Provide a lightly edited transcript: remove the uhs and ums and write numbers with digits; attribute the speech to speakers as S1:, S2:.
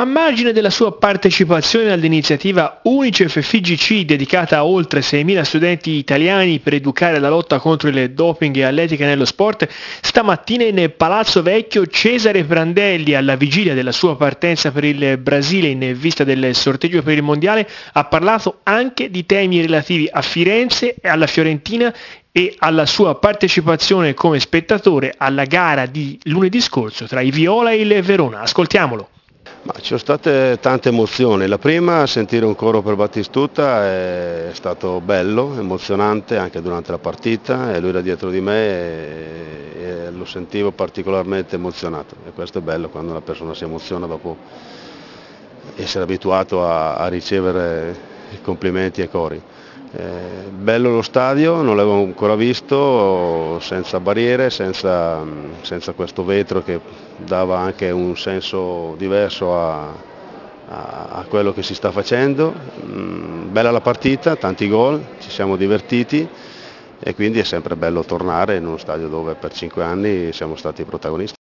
S1: A margine della sua partecipazione all'iniziativa UNICEF FIGC dedicata a oltre 6.000 studenti italiani per educare alla lotta contro il doping e all'etica nello sport, stamattina in Palazzo Vecchio Cesare Prandelli, alla vigilia della sua partenza per il Brasile in vista del sorteggio per il Mondiale, ha parlato anche di temi relativi a Firenze e alla Fiorentina e alla sua partecipazione come spettatore alla gara di lunedì scorso tra i Viola e il Verona. Ascoltiamolo.
S2: Ma ci sono state tante emozioni. La prima, sentire un coro per Battistuta è stato bello, emozionante anche durante la partita, e lui era dietro di me e lo sentivo particolarmente emozionato, e questo è bello quando una persona si emoziona dopo essere abituato a ricevere complimenti e cori. Bello lo stadio, non l'avevo ancora visto, senza barriere, senza questo vetro che dava anche un senso diverso a quello che si sta facendo. Bella la partita, tanti gol, ci siamo divertiti e quindi è sempre bello tornare in uno stadio dove per 5 anni siamo stati protagonisti.